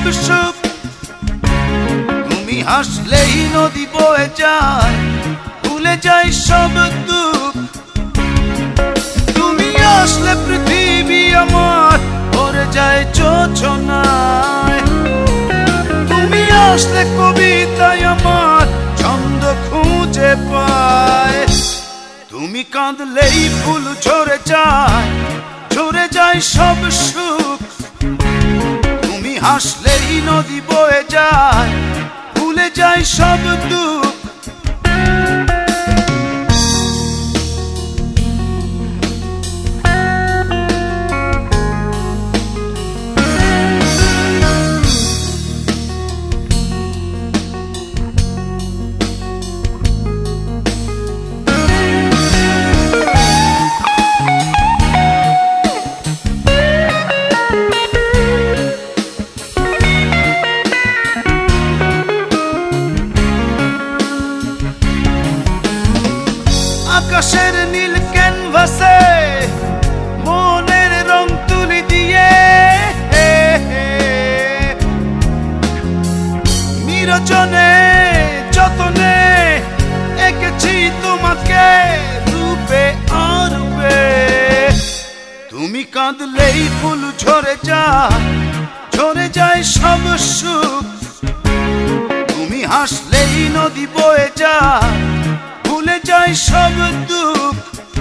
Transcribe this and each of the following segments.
সুখ, তুমি হাসলেই নদী বয়ে যায়, ভুলে যায় সব দুঃখ। তুমি আসলে পৃথিবী আমার ভরে যায় যোছনায়, তুমি আসলে কবিতায় আমার ছন্দ খুঁজে পায়। তুমি কাঁদলেই ফুল ঝরে যায়, ঝরে যায় সব সুখ, তুমি হাসলেই নদী বয়ে যায়, ভুলে যায় সব দুঃখ। আকাশের নীল ক্যানভাসে মনের রং তুলি দিয়ে, নিরজনে যতনে এঁকেছি তোমাকে রূপে অরূপে। তুমি কাঁদলেই ফুল ঝরে যায়, ঝরে যায় সব সুখ, তুমি হাসলেই নদী বয়ে যায়, ভুলে যায় সব দুঃখ।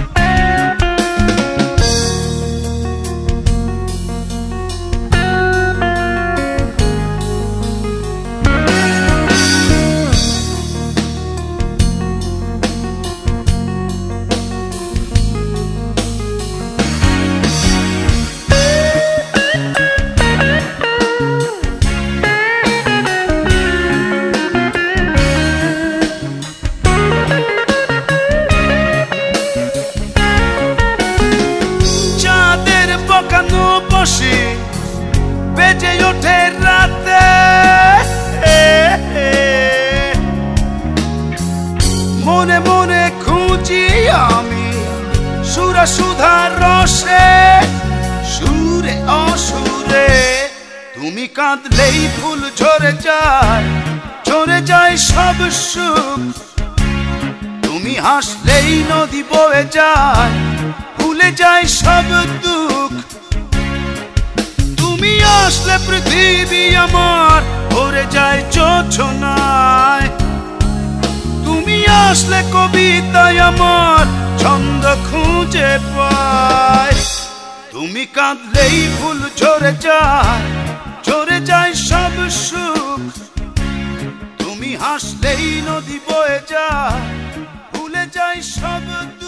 বেজে ওঠে রাতে, মনে মনে খুঁজি আমি সুরা সুধার রসে, সুরে অসুরে। তুমি কাঁদলেই ফুল ঝরে যায়, ঝরে যায় সব সুখ, তুমি হাসলেই নদী বয়ে যায়, ভুলে যায় সব দুঃখ। তুমি আসলে পৃথিবী আমার ভরে যায় যোছনায়, তুমি আসলে কবিতায় আমার ছন্দ খুঁজে পায়। তুমি কাঁদলেই ফুল ঝরে যায়, ঝরে যায় সব সুখ, তুমি হাসলেই নদী বয়ে যায়, ভুলে যায় সব দুঃখ।